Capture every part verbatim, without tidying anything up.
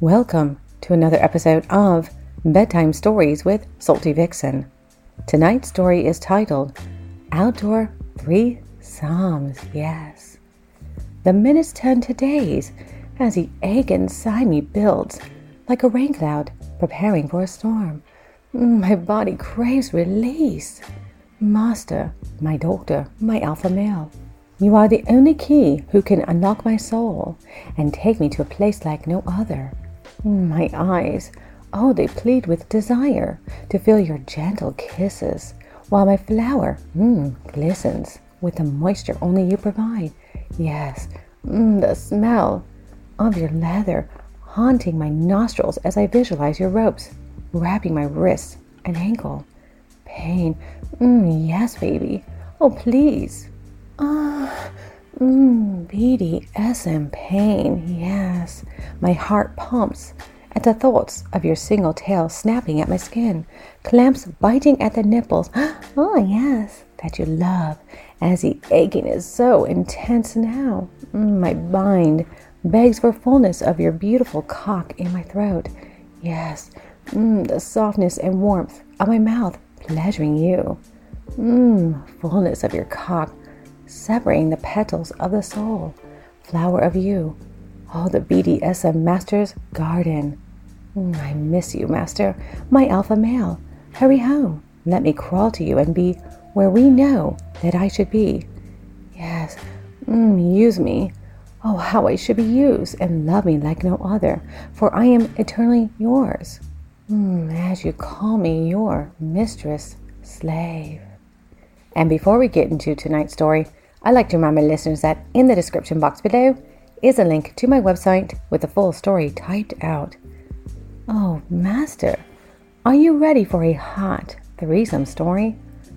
Welcome to another episode of Bedtime Stories with Salty Vixen. Tonight's story is titled Outdoor Three Psalms. Yes. The minutes turn to days as the ache inside me builds like a rain cloud preparing for a storm. My body craves release. Master, my doctor, my alpha male, you are the only key who can unlock my soul and take me to a place like no other. My eyes, oh, they plead with desire to feel your gentle kisses, while my flower, mm, glistens with the moisture only you provide. Yes, mm, the smell of your leather haunting my nostrils as I visualize your ropes, wrapping my wrists and ankle. Pain, mm, yes, baby, oh, please. Ah, Mmm, B D S M pain, yes. My heart pumps at the thoughts of your single tail snapping at my skin, clamps biting at the nipples. Oh, yes, that you love, as the aching is so intense now. Mm, my mind begs for fullness of your beautiful cock in my throat. Yes, mm, the softness and warmth of my mouth pleasuring you. Mmm, fullness of your cock separating the petals of the soul, flower of you. Oh, the B D S M master's garden. Mm, I miss you, master, my alpha male. Hurry home. Let me crawl to you and be where we know that I should be. Yes, mm, use me. Oh, how I should be used, and love me like no other, for I am eternally yours. Mm, as you call me your mistress, slave. And before we get into tonight's story, I'd like to remind my listeners that in the description box below is a link to my website with the full story typed out. Oh, master, are you ready for a hot threesome story?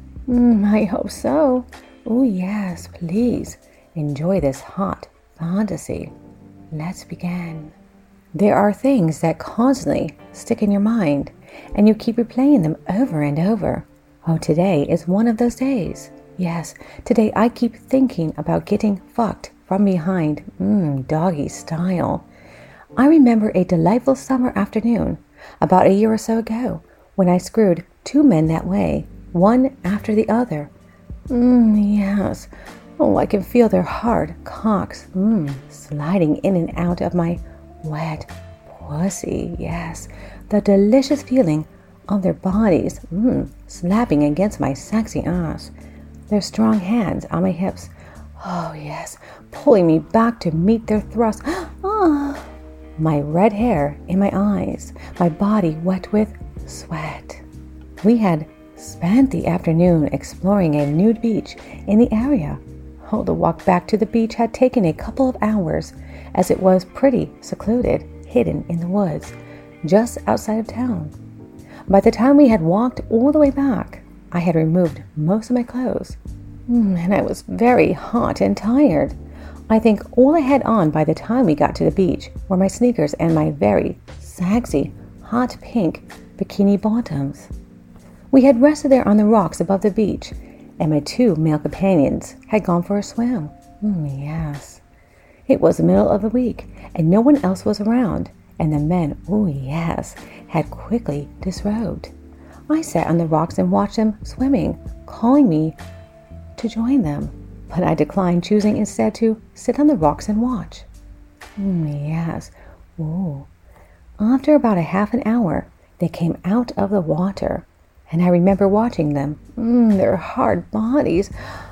Mm, I hope so. Oh, yes, please enjoy this hot fantasy. Let's begin. There are things that constantly stick in your mind, and you keep replaying them over and over. Oh, today is one of those days. Yes, today I keep thinking about getting fucked from behind, mmm, doggy style. I remember a delightful summer afternoon about a year or so ago when I screwed two men that way, one after the other. Mmm, yes. Oh, I can feel their hard cocks, mmm, sliding in and out of my wet pussy. Yes, the delicious feeling of their bodies, mmm, slapping against my sexy ass. Their strong hands on my hips, oh yes, pulling me back to meet their thrust. Ah, my red hair in my eyes, my body wet with sweat. We had spent the afternoon exploring a nude beach in the area. Oh, the walk back to the beach had taken a couple of hours, as it was pretty secluded, hidden in the woods, just outside of town. By the time we had walked all the way back, I had removed most of my clothes, mm, and I was very hot and tired. I think all I had on by the time we got to the beach were my sneakers and my very sexy, hot pink bikini bottoms. We had rested there on the rocks above the beach, and my two male companions had gone for a swim. Mm, yes. It was the middle of the week, and no one else was around, and the men, oh yes, had quickly disrobed. I sat on the rocks and watched them swimming, calling me to join them, but I declined, choosing instead to sit on the rocks and watch. Mm, yes, ooh. After about a half an hour, they came out of the water, and I remember watching them, mm, their hard bodies,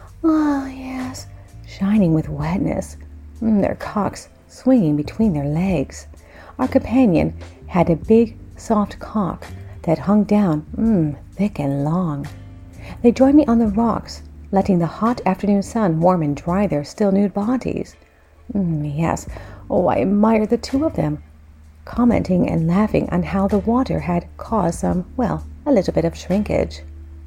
oh yes, shining with wetness, mm, their cocks swinging between their legs. Our companion had a big, soft cock that hung down, mmm, thick and long. They joined me on the rocks, letting the hot afternoon sun warm and dry their still nude bodies. Mm, yes, oh, I admired the two of them, commenting and laughing on how the water had caused some, well, a little bit of shrinkage.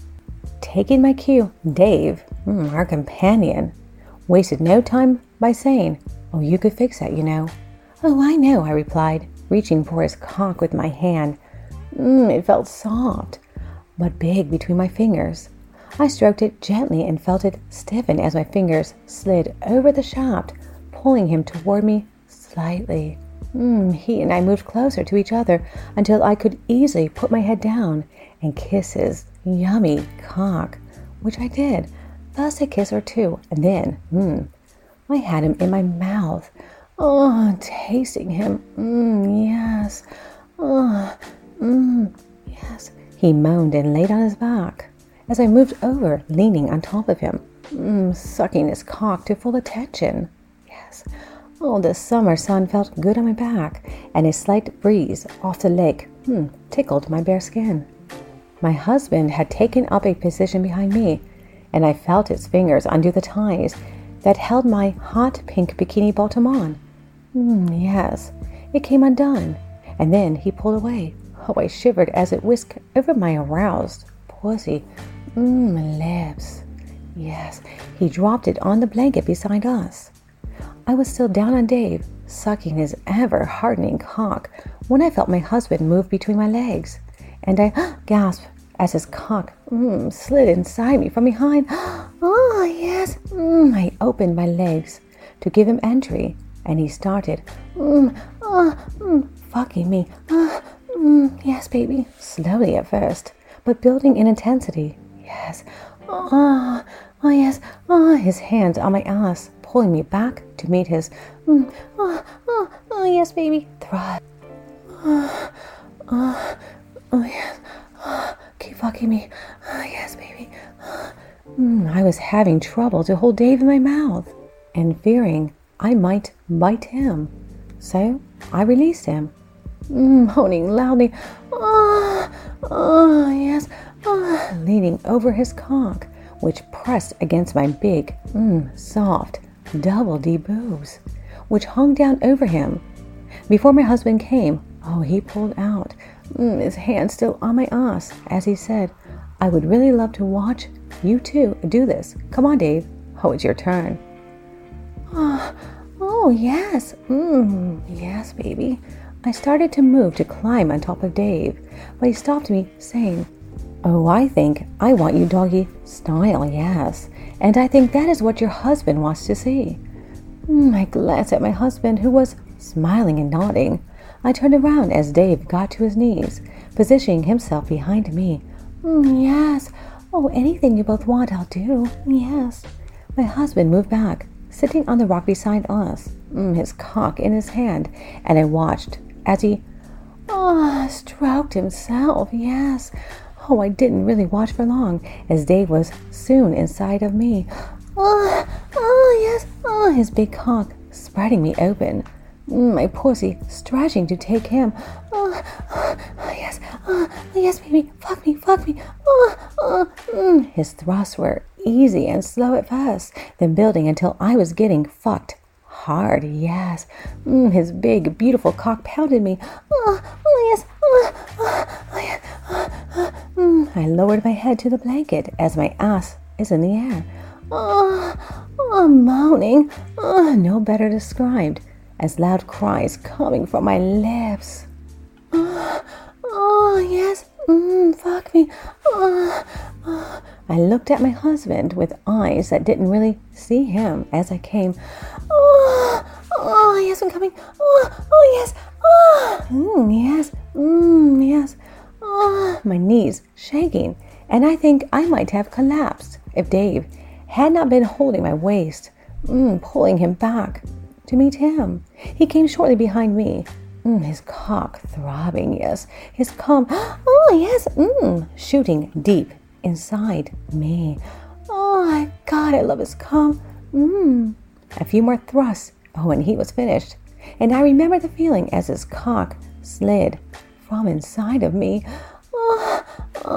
Taking my cue, Dave, mm, our companion, wasted no time by saying, oh, you could fix that, you know. Oh, I know, I replied, reaching for his cock with my hand. Mm, it felt soft, but big between my fingers. I stroked it gently and felt it stiffen as my fingers slid over the shaft, pulling him toward me slightly. Mm, he and I moved closer to each other until I could easily put my head down and kiss his yummy cock, which I did. First a kiss or two, and then, mm, I had him in my mouth. Oh, tasting him. Mm, yes. Oh, mm, yes. He moaned and laid on his back as I moved over, leaning on top of him, mm, sucking his cock to full attention. Yes. Oh, the summer sun felt good on my back, and a slight breeze off the lake hmm, tickled my bare skin. My husband had taken up a position behind me, and I felt his fingers undo the ties that held my hot pink bikini bottom on. Mm, yes, it came undone, and then he pulled away. Oh, I shivered as it whisked over my aroused pussy. Mmm, lips. Yes, he dropped it on the blanket beside us. I was still down on Dave, sucking his ever-hardening cock, when I felt my husband move between my legs, and I gasped as his cock mm, slid inside me from behind. Oh, yes. Mm, I opened my legs to give him entry, and he started mm, uh, mm, fucking me. Uh, mm, yes, baby. Slowly at first, but building in intensity. Yes. Oh, oh, yes. Oh, his hands on my ass, pulling me back to meet his mm, oh, oh, oh, yes, baby. Thrust. Oh, oh, oh, yes. Oh, keep fucking me. Oh, yes, baby. Oh. Mm, I was having trouble to hold Dave in my mouth and fearing I might bite him. So I released him, mm, moaning loudly. Oh, oh, yes. Oh, leaning over his cock, which pressed against my big, mm, soft, double D boobs, which hung down over him. Before my husband came, oh, he pulled out, mm, his hand still on my ass, as he said, I would really love to watch you two do this. Come on, Dave. Oh, it's your turn. Oh, oh yes. Mm, yes, baby. I started to move to climb on top of Dave, but he stopped me, saying, oh, I think I want you doggy style, yes. And I think that is what your husband wants to see. Mm, I glanced at my husband, who was smiling and nodding. I turned around as Dave got to his knees, positioning himself behind me. Mm, yes. Oh, anything you both want, I'll do. Yes. My husband moved back, sitting on the rock beside us, mm, his cock in his hand, and I watched as he oh, stroked himself. Yes. Oh, I didn't really watch for long, as Dave was soon inside of me. Oh, oh yes. Oh, his big cock spreading me open. Mm, my pussy stretching to take him. Oh, oh, oh yes. Oh, yes, baby. Fuck me, fuck me. Oh, oh, mm. His thrusts were easy and slow at first, then building until I was getting fucked hard. Yes. Mm, his big, beautiful cock pounded me. Oh, oh yes. Oh, oh, oh yes. Oh, oh, mm. I lowered my head to the blanket as my ass is in the air. Oh, oh moaning. Oh, no better described, as loud cries coming from my lips. Oh, oh yes. Mm, fuck me. Oh, oh. I looked at my husband with eyes that didn't really see him as I came. Oh, oh yes, I'm coming. Oh, oh yes. Oh, mm, yes. Mm, yes. Oh, my knees shaking, and I think I might have collapsed if Dave had not been holding my waist, mm, pulling him back to meet him. He came shortly behind me. Mm, his cock throbbing, yes. His cum, oh yes, mm, shooting deep inside me. Oh my God, I love his cum. Mm. A few more thrusts, oh, and he was finished. And I remember the feeling as his cock slid from inside of me. Oh,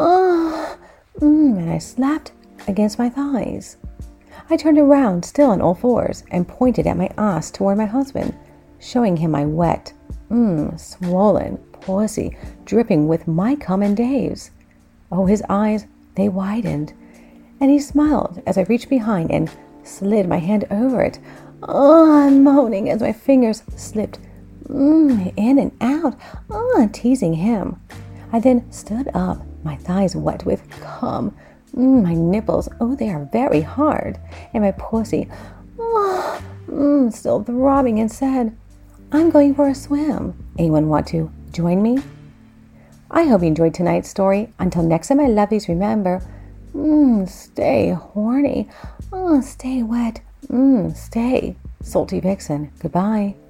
oh, mm, and I slapped against my thighs. I turned around, still on all fours, and pointed at my ass toward my husband, showing him my wet, mm, swollen pussy dripping with my cum and Dave's. Oh, his eyes, they widened, and he smiled as I reached behind and slid my hand over it. Oh, I'm moaning as my fingers slipped mm, in and out, oh, teasing him. I then stood up, my thighs wet with cum. Mm, my nipples, oh, they are very hard, and my pussy, oh, mm, still throbbing, and said, I'm going for a swim. Anyone want to join me? I hope you enjoyed tonight's story. Until next time, my lovies, remember, mmm, stay horny. Oh, stay wet. Mmm, stay. Salty Vixen. Goodbye.